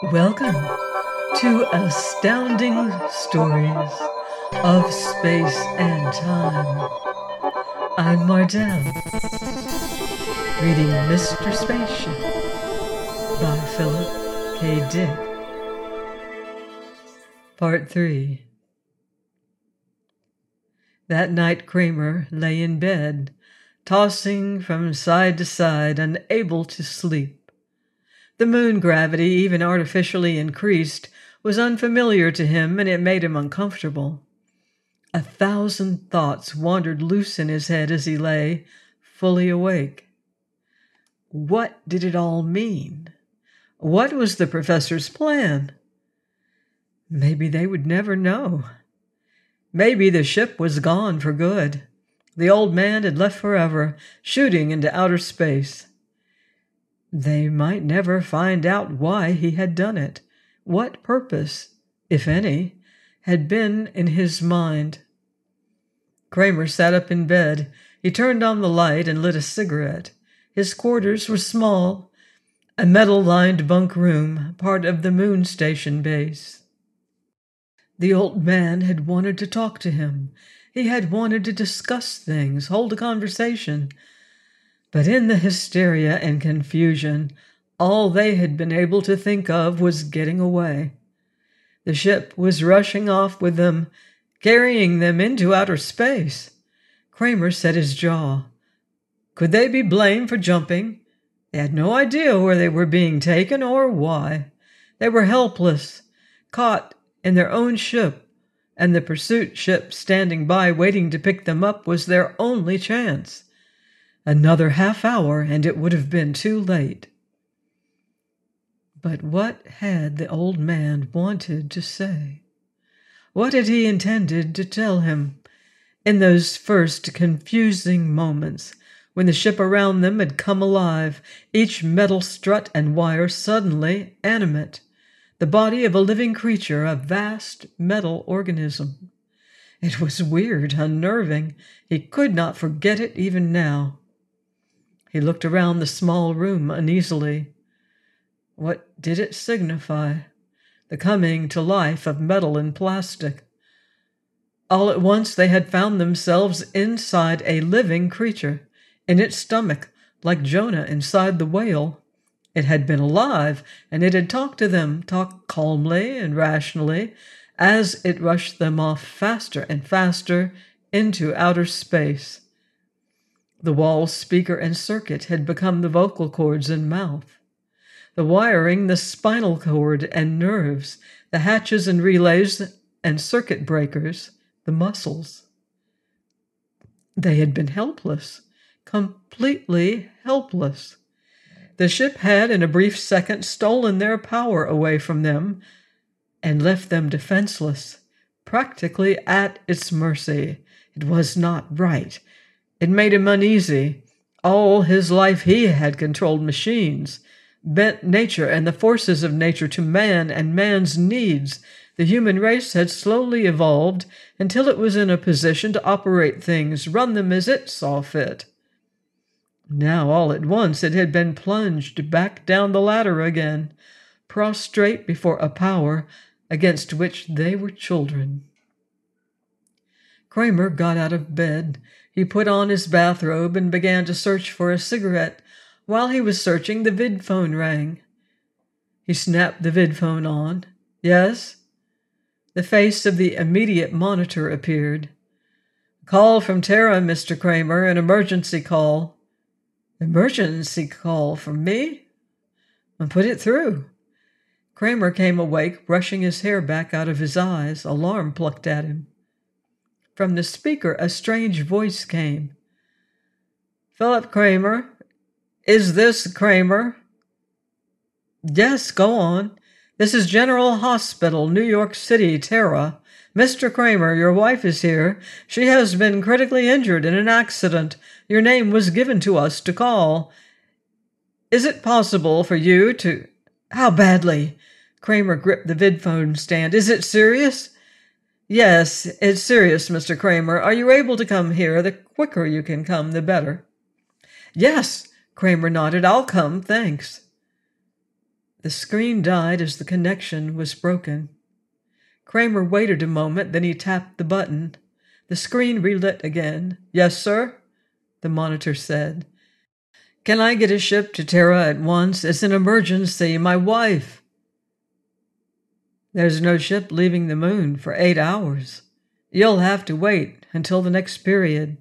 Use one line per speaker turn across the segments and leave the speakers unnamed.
Welcome to Astounding Stories of Space and Time. I'm Mardell, reading Mr. Spaceship by Philip K. Dick. Part 3. That night Kramer lay in bed, tossing from side to side, unable to sleep. The moon gravity, even artificially increased, was unfamiliar to him, and it made him uncomfortable. 1,000 thoughts wandered loose in his head as he lay, fully awake. What did it all mean? What was the professor's plan? Maybe they would never know. Maybe the ship was gone for good. The old man had left forever, shooting into outer space. They might never find out why he had done it, what purpose, if any, had been in his mind. Kramer sat up in bed. He turned on the light and lit a cigarette. His quarters were small, a metal-lined bunk room, part of the moon station base. The old man had wanted to talk to him. He had wanted to discuss things, hold a conversation. But in the hysteria and confusion, all they had been able to think of was getting away. The ship was rushing off with them, carrying them into outer space. Kramer set his jaw. Could they be blamed for jumping? They had no idea where they were being taken or why. They were helpless, caught in their own ship, and the pursuit ship standing by waiting to pick them up was their only chance. Another half hour, and it would have been too late. But what had the old man wanted to say? What had he intended to tell him? In those first confusing moments, when the ship around them had come alive, each metal strut and wire suddenly animate, the body of a living creature, a vast metal organism. It was weird, unnerving. He could not forget it even now. He looked around the small room uneasily. What did it signify? The coming to life of metal and plastic. All at once they had found themselves inside a living creature, in its stomach, like Jonah inside the whale. It had been alive, and it had talked to them, talked calmly and rationally, as it rushed them off faster and faster into outer space. The wall, speaker, and circuit had become the vocal cords and mouth. The wiring, the spinal cord and nerves, the hatches and relays and circuit breakers, the muscles. They had been helpless, completely helpless. The ship had, in a brief second, stolen their power away from them and left them defenseless, practically at its mercy. It was not right. It made him uneasy. All his life he had controlled machines, bent nature and the forces of nature to man and man's needs. The human race had slowly evolved until it was in a position to operate things, run them as it saw fit. Now, all at once, it had been plunged back down the ladder again, prostrate before a power against which they were children. Kramer got out of bed. He put on his bathrobe and began to search for a cigarette. While he was searching, the vidphone rang. He snapped the vidphone on. Yes? The face of the immediate monitor appeared. Call from Terra, Mr. Kramer, an emergency call. Emergency call from me? I'll put it through. Kramer came awake, brushing his hair back out of his eyes. Alarm plucked at him. From the speaker, a strange voice came. Philip Kramer? Is this Kramer? Yes, go on. This is General Hospital, New York City, Terra. Mr. Kramer, your wife is here. She has been critically injured in an accident. Your name was given to us to call. Is it possible for you to... How badly? Kramer gripped the vidphone stand. Is it serious? Yes, it's serious, Mr. Kramer. Are you able to come here? The quicker you can come, the better. Yes, Kramer nodded. I'll come, thanks. The screen died as the connection was broken. Kramer waited a moment, then he tapped the button. The screen relit again. "Yes, sir?" the monitor said. "Can I get a ship to Terra at once? It's an emergency. My wife." "There's no ship leaving the moon for 8 hours. You'll have to wait until the next period."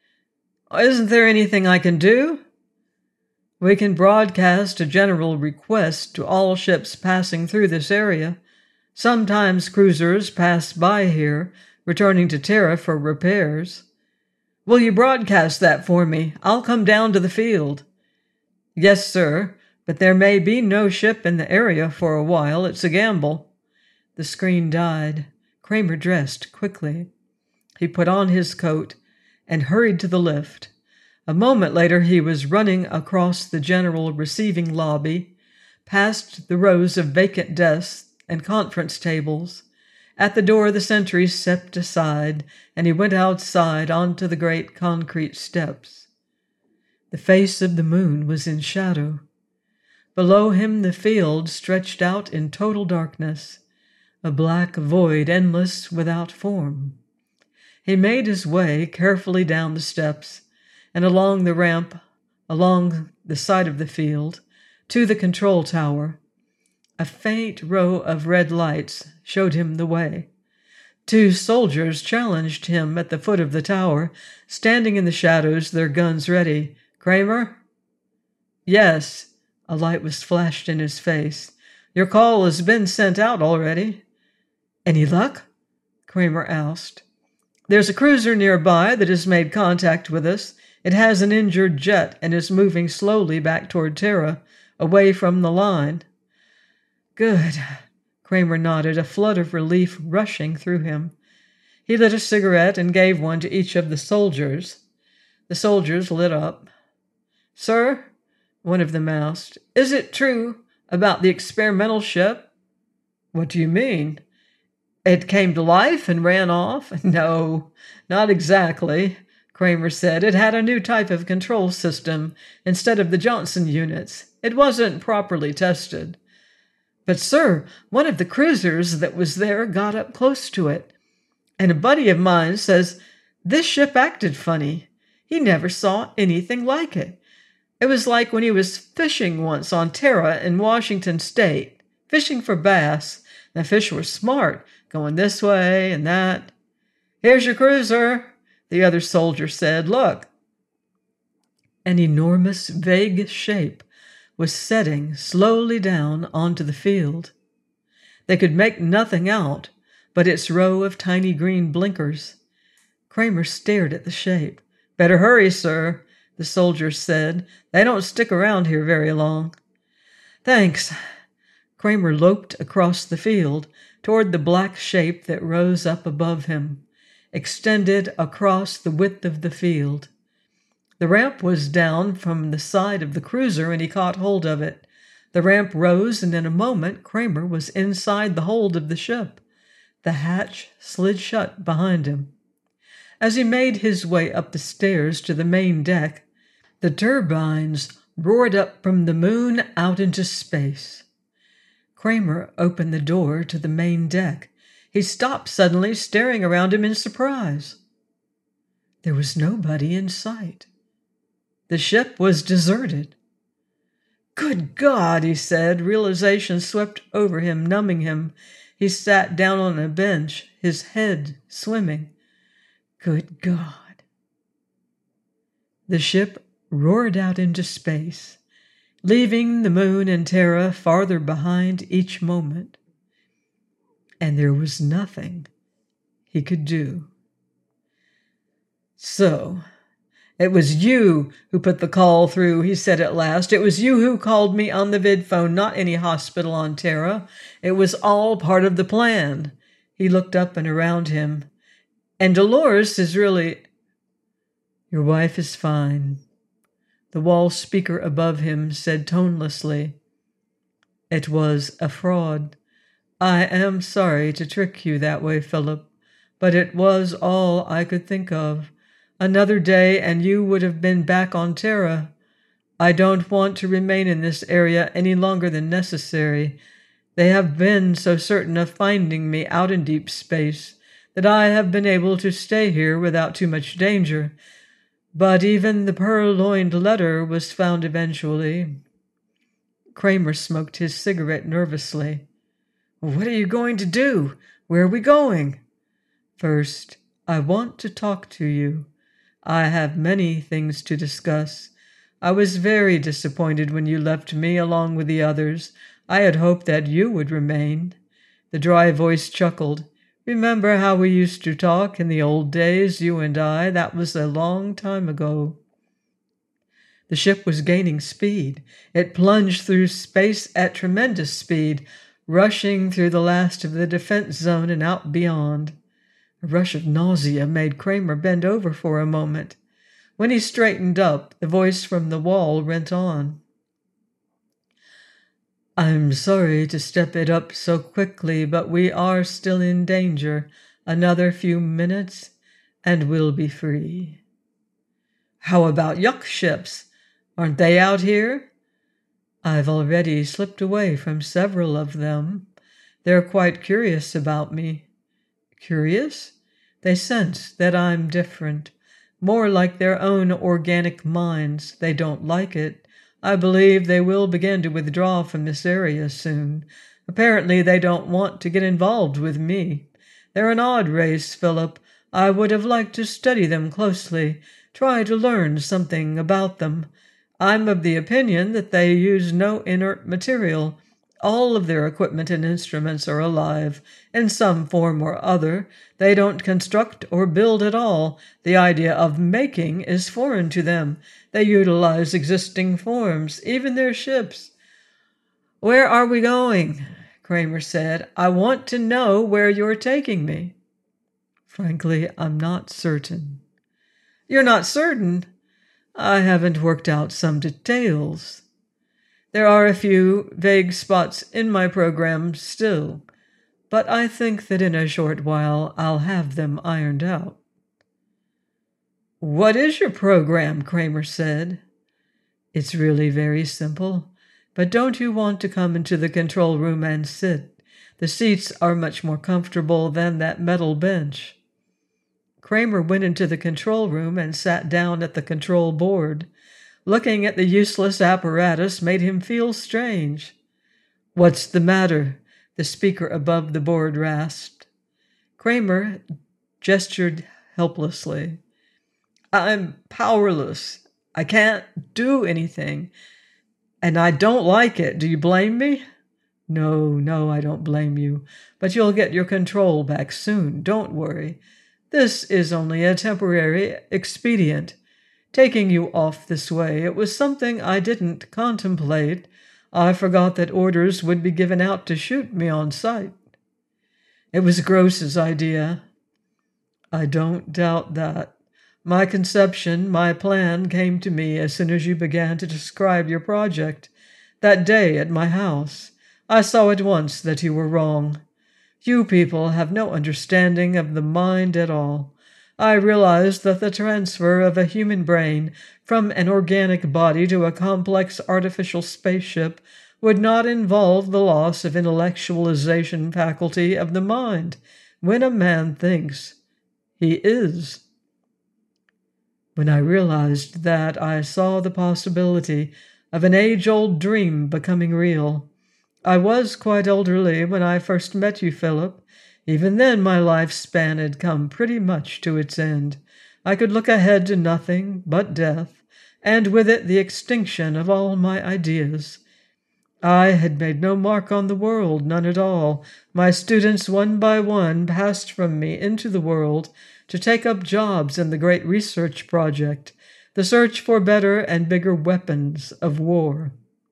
"Isn't there anything I can do?" "We can broadcast a general request to all ships passing through this area. Sometimes cruisers pass by here, returning to Terra for repairs." "Will you broadcast that for me? I'll come down to the field." "Yes, sir, but there may be no ship in the area for a while. It's a gamble." The screen died. Kramer dressed quickly. He put on his coat and hurried to the lift. A moment later, he was running across the general receiving lobby, past the rows of vacant desks and conference tables. At the door, the sentry stepped aside, and he went outside onto the great concrete steps. The face of the moon was in shadow. Below him, the field stretched out in total darkness, a black void endless without form. He made his way carefully down the steps and along the ramp along the side of the field to the control tower. A faint row of red lights showed him the way. 2 soldiers challenged him at the foot of the tower, standing in the shadows, their guns ready. "Kramer?" "Yes." A light was flashed in his face. "Your call has been sent out already." "Any luck?" Kramer asked. "There's a cruiser nearby that has made contact with us. It has an injured jet and is moving slowly back toward Terra, away from the line." "Good." Kramer nodded, a flood of relief rushing through him. He lit a cigarette and gave one to each of the soldiers. The soldiers lit up. "Sir," one of them asked, "is it true about the experimental ship?" "What do you mean?" "It came to life and ran off?" "No, not exactly," Kramer said. "It had a new type of control system instead of the Johnson units. It wasn't properly tested." "But, sir, one of the cruisers that was there got up close to it. And a buddy of mine says this ship acted funny. He never saw anything like it. It was like when he was fishing once on Terra in Washington State, fishing for bass. The fish were smart, going this way and that." "Here's your cruiser," the other soldier said. "Look." An enormous, vague shape was setting slowly down onto the field. They could make nothing out but its row of tiny green blinkers. Kramer stared at the shape. "Better hurry, sir," the soldier said. "They don't stick around here very long." "Thanks." Kramer loped across the field toward the black shape that rose up above him, extended across the width of the field. The ramp was down from the side of the cruiser, and he caught hold of it. The ramp rose, and in a moment Kramer was inside the hold of the ship. The hatch slid shut behind him. As he made his way up the stairs to the main deck, the turbines roared up from the moon out into space. Kramer opened the door to the main deck. He stopped suddenly, staring around him in surprise. There was nobody in sight. The ship was deserted. "Good God," he said. Realization swept over him, numbing him. He sat down on a bench, his head swimming. Good God. The ship roared out into space, leaving the moon and Terra farther behind each moment. And there was nothing he could do. "So, it was you who put the call through," he said at last. "It was you who called me on the vidphone, not any hospital on Terra. It was all part of the plan." He looked up and around him. "And Dolores is really—" "Your wife is fine," the wall speaker above him said tonelessly. "It was a fraud. I am sorry to trick you that way, Philip, but it was all I could think of. Another day and you would have been back on Terra. I don't want to remain in this area any longer than necessary. They have been so certain of finding me out in deep space that I have been able to stay here without too much danger. But even the purloined letter was found eventually." Kramer smoked his cigarette nervously. "What are you going to do? Where are we going?" "First, I want to talk to you. I have many things to discuss. I was very disappointed when you left me along with the others. I had hoped that you would remain." The dry voice chuckled. "Remember how we used to talk in the old days, you and I? That was a long time ago." The ship was gaining speed. It plunged through space at tremendous speed, rushing through the last of the defense zone and out beyond. A rush of nausea made Kramer bend over for a moment. When he straightened up, the voice from the wall went on. "I'm sorry to step it up so quickly, but we are still in danger. Another few minutes, and we'll be free." "How about Yuck ships? Aren't they out here?" "I've already slipped away from several of them. They're quite curious about me." "Curious?" "They sense that I'm different, more like their own organic minds. They don't like it. I believe they will begin to withdraw from this area soon. Apparently they don't want to get involved with me. They're an odd race, Philip. I would have liked to study them closely, try to learn something about them. I'm of the opinion that they use no inert material. All of their equipment and instruments are alive, in some form or other. They don't construct or build at all. The idea of making is foreign to them. They utilize existing forms, even their ships." "Where are we going?" Kramer said. "I want to know where you're taking me." "Frankly, I'm not certain." "You're not certain?" "I haven't worked out some details. There are a few vague spots in my program still, but I think that in a short while I'll have them ironed out." "What is your program?" Kramer said. "It's really very simple. But don't you want to come into the control room and sit? The seats are much more comfortable than that metal bench." Kramer went into the control room and sat down at the control board. Looking at the useless apparatus made him feel strange. "What's the matter?" the speaker above the board rasped. Kramer gestured helplessly. "I'm powerless. I can't do anything. And I don't like it. Do you blame me?" No, I don't blame you. But you'll get your control back soon. Don't worry. This is only a temporary expedient. Taking you off this way, it was something I didn't contemplate. I forgot that orders would be given out to shoot me on sight. It was Gross's idea." "I don't doubt that. My conception, my plan came to me as soon as you began to describe your project. That day at my house, I saw at once that you were wrong. You people have no understanding of the mind at all. I realized that the transfer of a human brain from an organic body to a complex artificial spaceship would not involve the loss of intellectualization faculty of the mind. When a man thinks, he is. When I realized that, I saw the possibility of an age-old dream becoming real. I was quite elderly when I first met you, Philip. Even then my lifespan had come pretty much to its end. I could look ahead to nothing but death, and with it the extinction of all my ideas. I had made no mark on the world, none at all. My students, one by one, passed from me into the world to take up jobs in the great research project, the search for better and bigger weapons of war.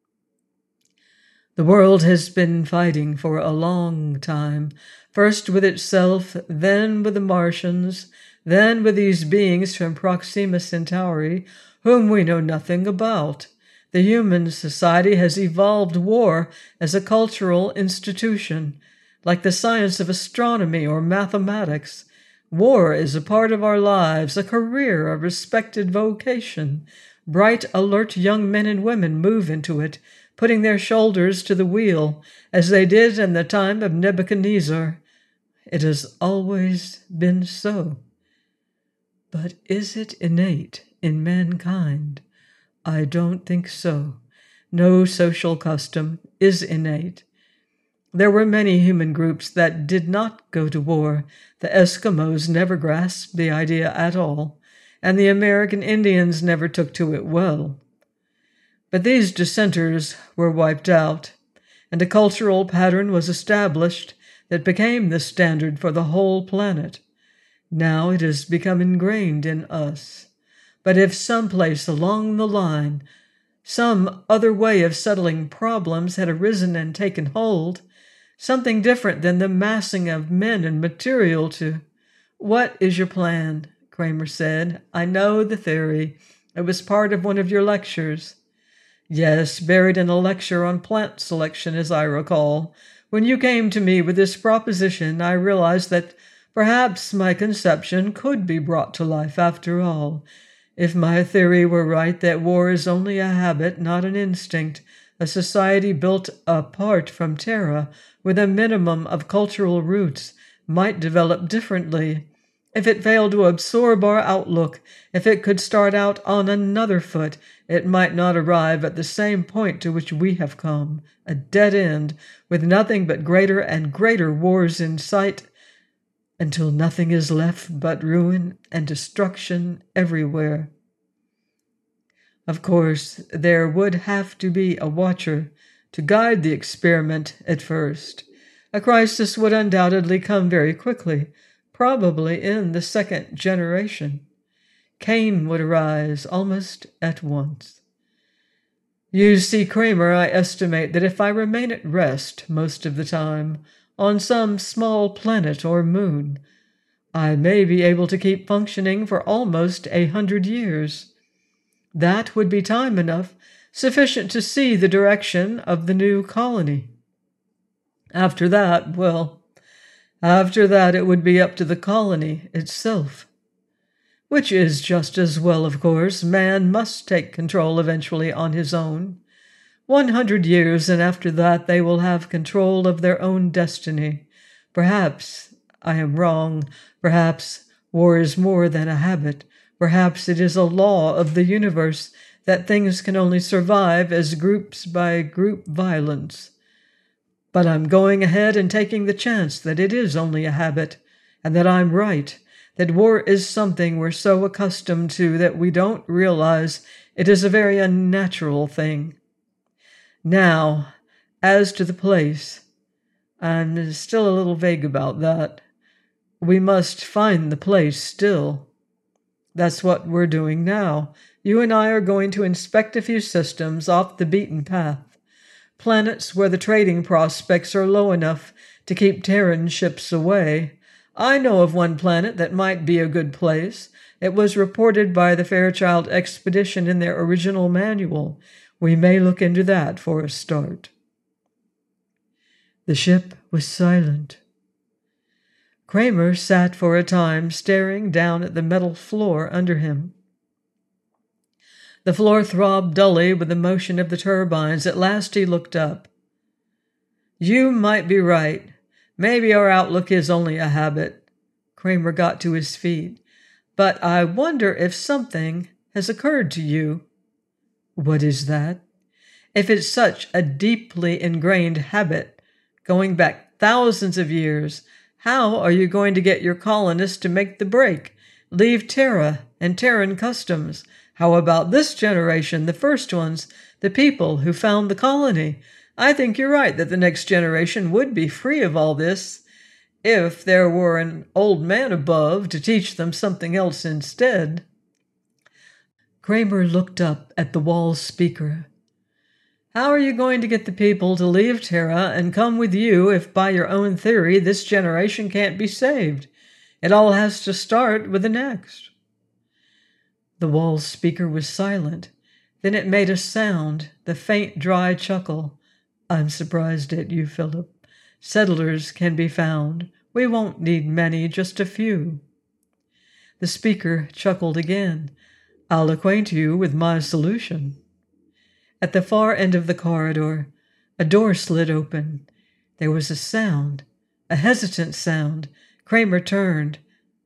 The world has been fighting for a long time, first with itself, then with the Martians, then with these beings from Proxima Centauri, whom we know nothing about. The human society has evolved war as a cultural institution, like the science of astronomy or mathematics. War is a part of our lives, a career, a respected vocation. Bright, alert young men and women move into it, putting their shoulders to the wheel, as they did in the time of Nebuchadnezzar. It has always been so. But is it innate in mankind? I don't think so. No social custom is innate. There were many human groups that did not go to war. The Eskimos never grasped the idea at all, and the American Indians never took to it well. But these dissenters were wiped out, and a cultural pattern was established that became the standard for the whole planet. Now it has become ingrained in us. But if someplace along the line some other way of settling problems had arisen and taken hold, something different than the massing of men and material to— "What is your plan?" Kramer said. "I know the theory. It was part of one of your lectures." "Yes, buried in a lecture on plant selection, as I recall. When you came to me with this proposition, I realized that perhaps my conception could be brought to life after all. If my theory were right that war is only a habit, not an instinct, a society built apart from Terra, with a minimum of cultural roots, might develop differently. If it failed to absorb our outlook, if it could start out on another foot, it might not arrive at the same point to which we have come, a dead end, with nothing but greater and greater wars in sight, until nothing is left but ruin and destruction everywhere. Of course, there would have to be a watcher to guide the experiment at first. A crisis would undoubtedly come very quickly, probably in the second generation. Cain would arise almost at once. You see, Kramer, I estimate that if I remain at rest most of the time, on some small planet or moon, I may be able to keep functioning for almost 100 years. That would be time enough, sufficient to see the direction of the new colony. After that it would be up to the colony itself. Which is just as well, of course. Man must take control eventually on his own. 100 years, and after that they will have control of their own destiny. Perhaps I am wrong. Perhaps war is more than a habit. Perhaps it is a law of the universe that things can only survive as groups-by-group violence. But I'm going ahead and taking the chance that it is only a habit, and that I'm right, that war is something we're so accustomed to that we don't realize it is a very unnatural thing. Now, as to the place, I'm still a little vague about that. We must find the place still. That's what we're doing now. You and I are going to inspect a few systems off the beaten path. Planets where the trading prospects are low enough to keep Terran ships away. I know of one planet that might be a good place. It was reported by the Fairchild expedition in their original manual. We may look into that for a start. The ship was silent. Kramer sat for a time staring down at the metal floor under him. The floor throbbed dully with the motion of the turbines. At last he looked up. You might be right. Maybe our outlook is only a habit. Kramer got to his feet. But I wonder if something has occurred to you. What is that? If it's such a deeply ingrained habit, going back thousands of years, how are you going to get your colonists to make the break, leave Terra and Terran customs? How about this generation, the first ones, the people who found the colony? I think you're right that the next generation would be free of all this, if there were an old man above to teach them something else instead. Kramer looked up at the wall speaker. How are you going to get the people to leave Terra and come with you if by your own theory this generation can't be saved? It all has to start with the next. The wall speaker was silent. Then it made a sound, the faint, dry chuckle. I'm surprised at you, Philip. Settlers can be found. We won't need many, just a few. The speaker chuckled again. I'll acquaint you with my solution. At the far end of the corridor, a door slid open. There was a sound, a hesitant sound. Kramer turned.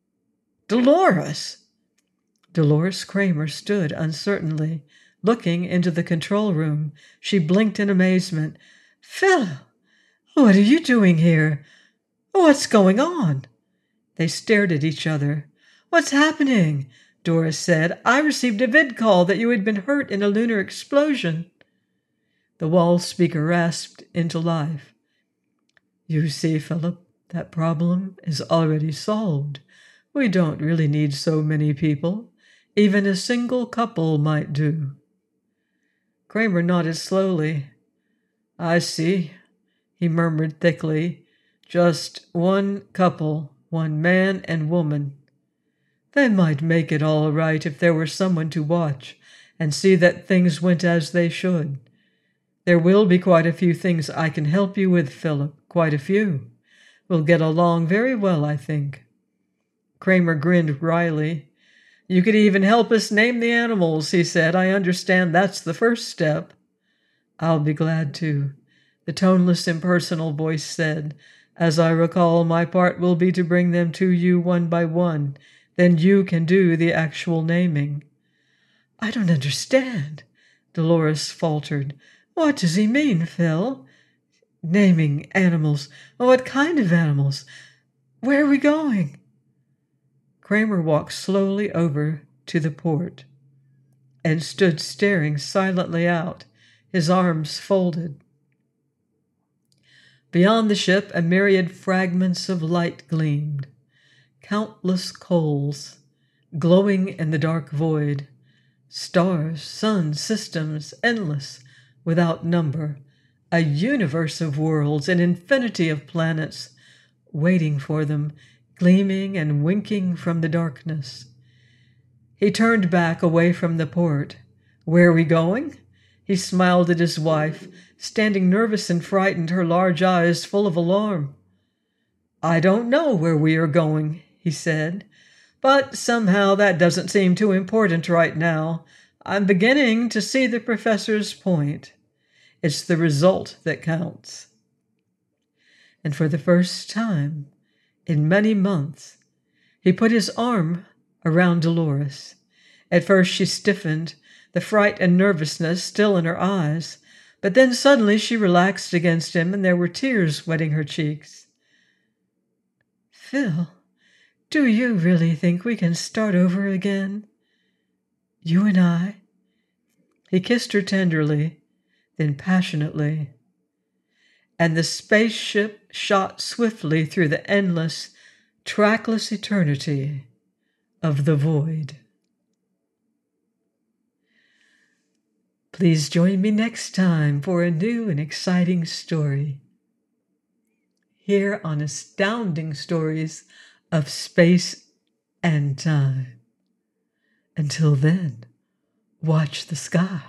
Dolores! Dolores Kramer stood uncertainly, looking into the control room. She blinked in amazement. Phil, what are you doing here? What's going on? They stared at each other. What's happening? Doris said. I received a vid call that you had been hurt in a lunar explosion. The wall speaker rasped into life. You see, Philip, that problem is already solved. We don't really need so many people. Even a single couple might do. Kramer nodded slowly. I see, he murmured thickly. Just one couple, one man and woman. They might make it all right if there were someone to watch and see that things went as they should. There will be quite a few things I can help you with, Philip, quite a few. We'll get along very well, I think. Kramer grinned wryly. You could even help us name the animals, he said. I understand that's the first step. I'll be glad to, the toneless, impersonal voice said. As I recall, my part will be to bring them to you one by one. Then you can do the actual naming. I don't understand, Dolores faltered. What does he mean, Phil? Naming animals. What kind of animals? Where are we going? Kramer walked slowly over to the port and stood staring silently out, his arms folded. Beyond the ship, a myriad fragments of light gleamed, countless coals glowing in the dark void, stars, suns, systems, endless, without number, a universe of worlds, an infinity of planets waiting for them, gleaming and winking from the darkness. He turned back away from the port. Where are we going? He smiled at his wife, standing nervous and frightened, her large eyes full of alarm. I don't know where we are going, he said, but somehow that doesn't seem too important right now. I'm beginning to see the professor's point. It's the result that counts. And for the first time in many months, he put his arm around Dolores. At first she stiffened, the fright and nervousness still in her eyes, but then suddenly she relaxed against him and there were tears wetting her cheeks. Phil, do you really think we can start over again? You and I? He kissed her tenderly, then passionately, and the spaceship shot swiftly through the endless, trackless eternity of the void. Please join me next time for a new and exciting story here on Astounding Stories of Space and Time. Until then, watch the skies.